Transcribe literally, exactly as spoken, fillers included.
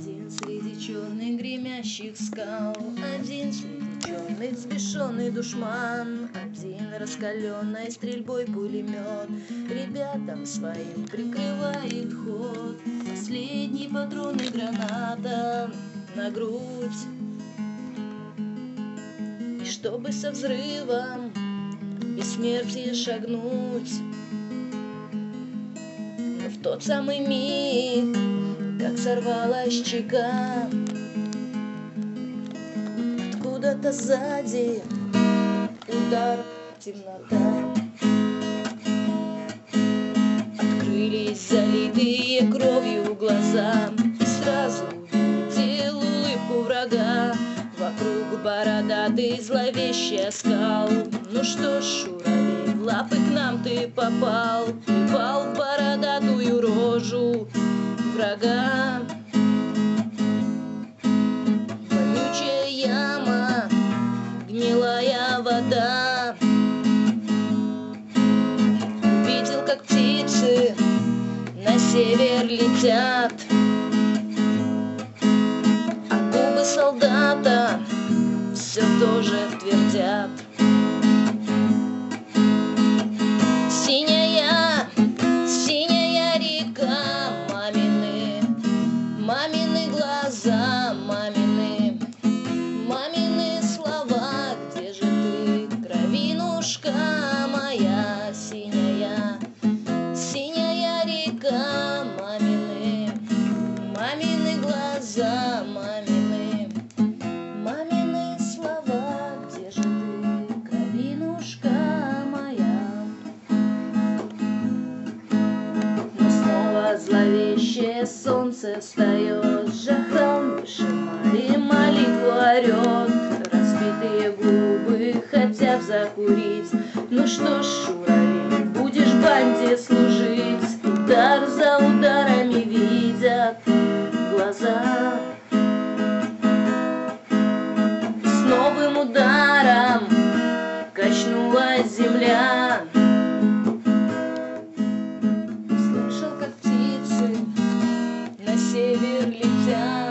Один среди черных гремящих скал, один среди черных взбешенный душман, один раскаленной стрельбой пулемет ребятам своим прикрывает ход. Последний патрон и граната на грудь, и чтобы со взрывом бессмертие шагнуть. Но в тот самый миг, как сорвалась чека, откуда-то сзади удар, темнота. Открылись залитые кровью глаза, и сразу увидел улыбку врага. Вокруг бородатый зловещий оскал. Ну что ж, шуравей, в лапы к нам ты попал, плевал в бородатую рожу врага. Вонючая яма, гнилая вода. Увидел, как птицы на север летят, а губы солдата все тоже твердят. Синяя, синяя река, мамины, мамины глаза, мамины, мамины слова. Где же ты, кровинушка моя? Синяя, синяя река, мамины, мамины глаза, мамины, мамины слова. Где же ты, кровинушка моя? Но снова зловещее солнце встает, Жахрам Вышимали молитву орет. Разбитые губы хотят закурить. Ну что ж, шуравей, будешь банде служить. Удар за ударами видят глаза. С новым ударом качнулась земля. Слышал, как птицы на север летят,